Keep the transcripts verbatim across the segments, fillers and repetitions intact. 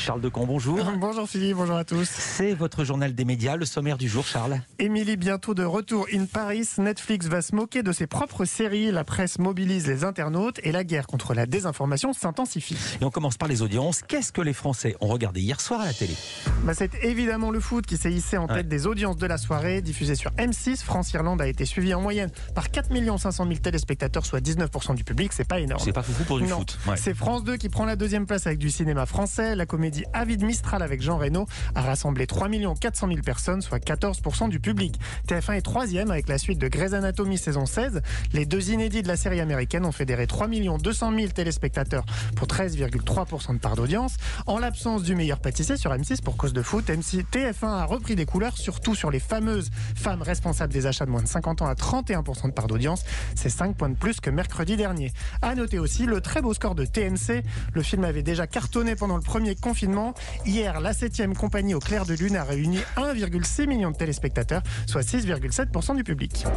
Charles Decamp, bonjour. Bonjour Philippe, bonjour à tous. C'est votre journal des médias, le sommaire du jour, Charles. Émilie bientôt de retour in Paris. Netflix va se moquer de ses propres séries. La presse mobilise les internautes et la guerre contre la désinformation s'intensifie. Et on commence par les audiences. Qu'est-ce que les Français ont regardé hier soir à la télé ? Bah, c'est évidemment le foot qui s'est hissé en tête ouais. des audiences de la soirée. Diffusé sur M six, France-Irlande a été suivi en moyenne par quatre millions cinq cent mille téléspectateurs, soit dix-neuf pour cent du public. C'est pas énorme. C'est pas foufou pour du non. foot. Ouais. C'est France deux qui prend la deuxième place avec du cinéma français. La comédie Avide Mistral avec Jean Reno a rassemblé trois millions quatre cent mille personnes, soit quatorze pour cent du public. T F un est troisième avec la suite de Grey's Anatomy saison seize. Les deux inédits de la série américaine ont fédéré trois millions deux cent mille téléspectateurs pour treize virgule trois pour cent de part d'audience. En l'absence du meilleur pâtissier sur M six pour cause de foot, M six, T F un a repris des couleurs, surtout sur les fameuses femmes responsables des achats de moins de cinquante ans à trente et un pour cent de part d'audience. C'est cinq points de plus que mercredi dernier. À noter aussi le très beau score de T M C. Le film avait déjà cartonné pendant le premier confinement. Hier, la septième compagnie au clair de lune a réuni un virgule six million de téléspectateurs, soit six virgule sept pour cent du public.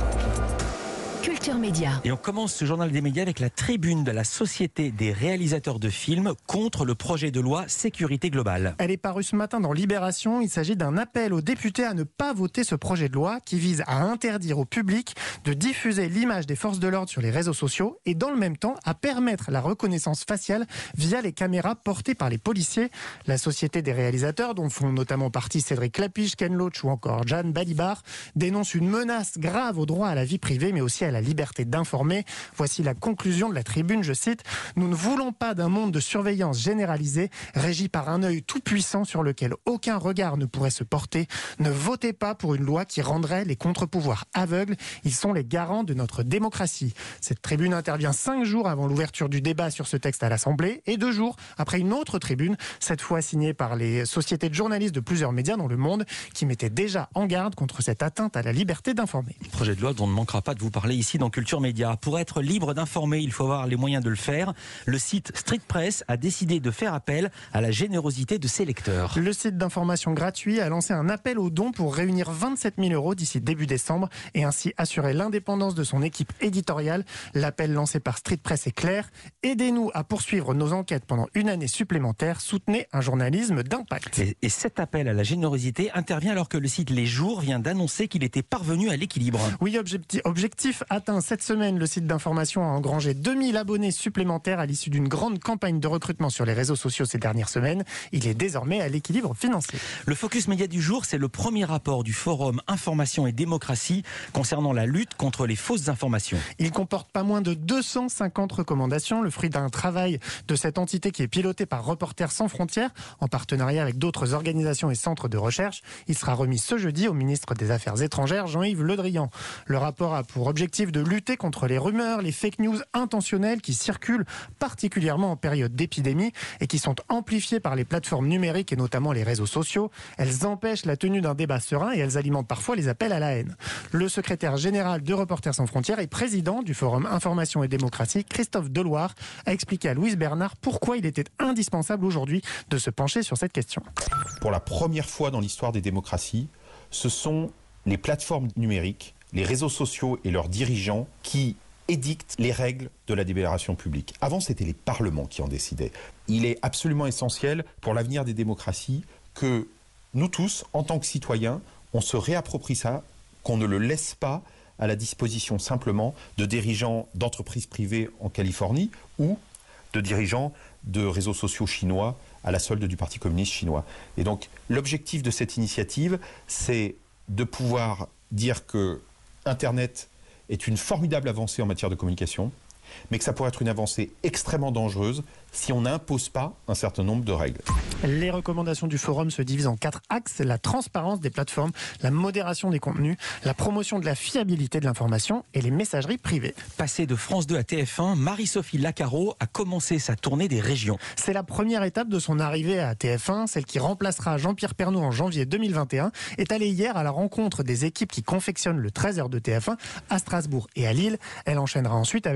Culture Média. Et on commence ce journal des médias avec la tribune de la Société des réalisateurs de films contre le projet de loi sécurité globale. Elle est parue ce matin dans Libération. Il s'agit d'un appel aux députés à ne pas voter ce projet de loi qui vise à interdire au public de diffuser l'image des forces de l'ordre sur les réseaux sociaux et dans le même temps à permettre la reconnaissance faciale via les caméras portées par les policiers. La Société des réalisateurs, dont font notamment partie Cédric Clapiche, Ken Loach ou encore Jeanne Balibar, dénonce une menace grave au droit à la vie privée mais aussi à la liberté d'informer. Voici la conclusion de la tribune, je cite: « Nous ne voulons pas d'un monde de surveillance généralisée, régi par un œil tout-puissant sur lequel aucun regard ne pourrait se porter. Ne votez pas pour une loi qui rendrait les contre-pouvoirs aveugles. Ils sont les garants de notre démocratie. » Cette tribune intervient cinq jours avant l'ouverture du débat sur ce texte à l'Assemblée et deux jours après une autre tribune, cette fois signée par les sociétés de journalistes de plusieurs médias dans le monde, qui mettaient déjà en garde contre cette atteinte à la liberté d'informer. Projet de loi dont on ne manquera pas de vous parler ici dans Culture Média. Pour être libre d'informer, il faut avoir les moyens de le faire. Le site Street Press a décidé de faire appel à la générosité de ses lecteurs. Le site d'information gratuit a lancé un appel aux dons pour réunir vingt-sept mille euros d'ici début décembre et ainsi assurer l'indépendance de son équipe éditoriale. L'appel lancé par Street Press est clair: aidez-nous à poursuivre nos enquêtes pendant une année supplémentaire. Soutenez un journalisme d'impact. Et, et cet appel à la générosité intervient alors que le site Les Jours vient d'annoncer qu'il était parvenu à l'équilibre. Oui, objectif, objectif atteint. Cette semaine, le site d'information a engrangé deux mille abonnés supplémentaires à l'issue d'une grande campagne de recrutement sur les réseaux sociaux ces dernières semaines. Il est désormais à l'équilibre financier. Le focus média du jour, c'est le premier rapport du Forum Information et Démocratie concernant la lutte contre les fausses informations. Il comporte pas moins de deux cent cinquante recommandations, le fruit d'un travail de cette entité qui est pilotée par Reporters sans frontières en partenariat avec d'autres organisations et centres de recherche. Il sera remis ce jeudi au ministre des Affaires étrangères, Jean-Yves Le Drian. Le rapport a pour objectif de lutter contre les rumeurs, les fake news intentionnelles qui circulent particulièrement en période d'épidémie et qui sont amplifiées par les plateformes numériques et notamment les réseaux sociaux. Elles empêchent la tenue d'un débat serein et elles alimentent parfois les appels à la haine. Le secrétaire général de Reporters sans frontières et président du Forum Information et Démocratie, Christophe Deloire, a expliqué à Louise Bernard pourquoi il était indispensable aujourd'hui de se pencher sur cette question. Pour la première fois dans l'histoire des démocraties, ce sont les plateformes numériques, les réseaux sociaux et leurs dirigeants qui édictent les règles de la délibération publique. Avant, c'était les parlements qui en décidaient. Il est absolument essentiel pour l'avenir des démocraties que nous tous, en tant que citoyens, on se réapproprie ça, qu'on ne le laisse pas à la disposition simplement de dirigeants d'entreprises privées en Californie ou de dirigeants de réseaux sociaux chinois à la solde du Parti communiste chinois. Et donc, l'objectif de cette initiative, c'est de pouvoir dire que Internet est une formidable avancée en matière de communication, mais que ça pourrait être une avancée extrêmement dangereuse si on n'impose pas un certain nombre de règles. Les recommandations du forum se divisent en quatre axes: la transparence des plateformes, la modération des contenus, la promotion de la fiabilité de l'information et les messageries privées. Passée de France deux à T F un, Marie-Sophie Lacaro a commencé sa tournée des régions. C'est la première étape de son arrivée à T F un, celle qui remplacera Jean-Pierre Pernaut en janvier deux mille vingt et un, est allée hier à la rencontre des équipes qui confectionnent le treize heures de T F un à Strasbourg et à Lille. Elle enchaînera ensuite avec les autres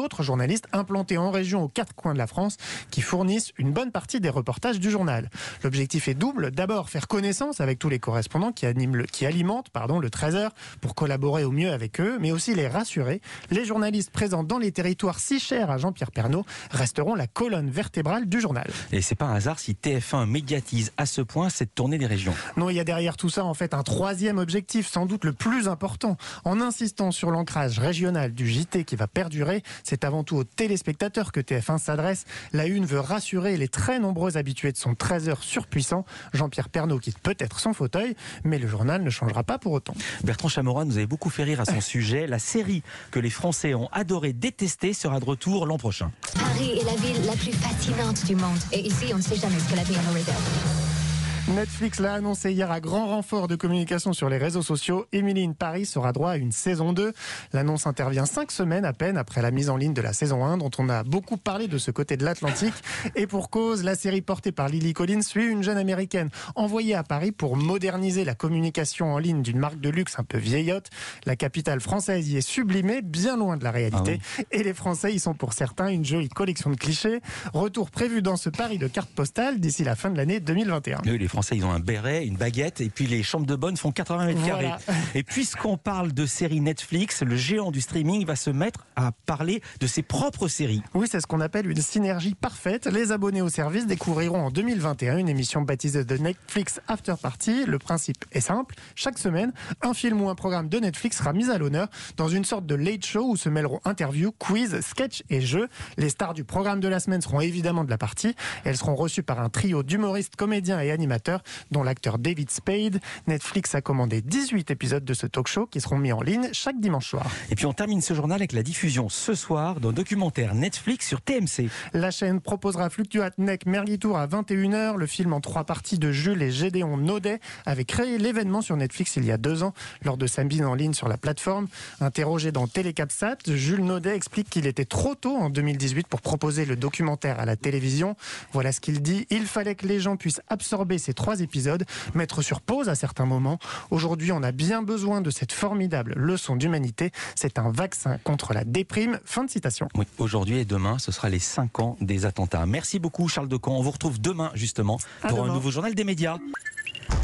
d'autres journalistes implantés en région aux quatre coins de la France qui fournissent une bonne partie des reportages du journal. L'objectif est double. D'abord, faire connaissance avec tous les correspondants qui, animent le, qui alimentent pardon, le treize heures pour collaborer au mieux avec eux, mais aussi les rassurer. Les journalistes présents dans les territoires si chers à Jean-Pierre Pernaut resteront la colonne vertébrale du journal. Et c'est pas un hasard si T F un médiatise à ce point cette tournée des régions. Non, il y a derrière tout ça en fait un troisième objectif, sans doute le plus important. En insistant sur l'ancrage régional du J T qui va perdurer, c'est avant tout aux téléspectateurs que T F un s'adresse. La Une veut rassurer les très nombreux habitués de son treize heures surpuissant. Jean-Pierre Pernaut quitte peut-être son fauteuil, mais le journal ne changera pas pour autant. Bertrand Chameroy nous avait beaucoup fait rire à son sujet. La série que les Français ont adoré, détesté, sera de retour l'an prochain. Paris est la ville la plus fascinante du monde. Et ici, on ne sait jamais ce que la vie en réserve. Netflix l'a annoncé hier à grand renfort de communication sur les réseaux sociaux. Emily in Paris sera droit à une saison deux. L'annonce intervient cinq semaines à peine après la mise en ligne de la saison un, dont on a beaucoup parlé de ce côté de l'Atlantique. Et pour cause, la série portée par Lily Collins suit une jeune américaine envoyée à Paris pour moderniser la communication en ligne d'une marque de luxe un peu vieillotte. La capitale française y est sublimée, bien loin de la réalité. Ah oui. Et les Français y sont pour certains une jolie collection de clichés. Retour prévu dans ce Paris de cartes postales d'ici la fin de l'année deux mille vingt et un. Oui, les Français, ils ont un béret, une baguette, et puis les chambres de bonne font quatre-vingts mètres carrés. Voilà. Et puisqu'on parle de séries Netflix, le géant du streaming va se mettre à parler de ses propres séries. Oui, c'est ce qu'on appelle une synergie parfaite. Les abonnés au service découvriront en deux mille vingt et un une émission baptisée de Netflix After Party. Le principe est simple. Chaque semaine, un film ou un programme de Netflix sera mis à l'honneur dans une sorte de late show où se mêleront interviews, quiz, sketch et jeux. Les stars du programme de la semaine seront évidemment de la partie. Elles seront reçues par un trio d'humoristes, comédiens et animateurs, dont l'acteur David Spade. Netflix a commandé dix-huit épisodes de ce talk show qui seront mis en ligne chaque dimanche soir. Et puis on termine ce journal avec la diffusion ce soir d'un documentaire Netflix sur T M C. La chaîne proposera Fluctuat Nec Mergitur à vingt et une heures. Le film en trois parties de Jules et Gédéon Naudet avait créé l'événement sur Netflix il y a deux ans lors de sa mise en ligne sur la plateforme. Interrogé dans Télécapsat, Jules Naudet explique qu'il était trop tôt en deux mille dix-huit pour proposer le documentaire à la télévision. Voilà ce qu'il dit. Il fallait que les gens puissent absorber ces trois épisodes, mettre sur pause à certains moments. Aujourd'hui, on a bien besoin de cette formidable leçon d'humanité. C'est un vaccin contre la déprime. Fin de citation. Oui, aujourd'hui et demain, ce sera les cinq ans des attentats. Merci beaucoup Charles Decamp. On vous retrouve demain justement à pour demain. un nouveau journal des médias.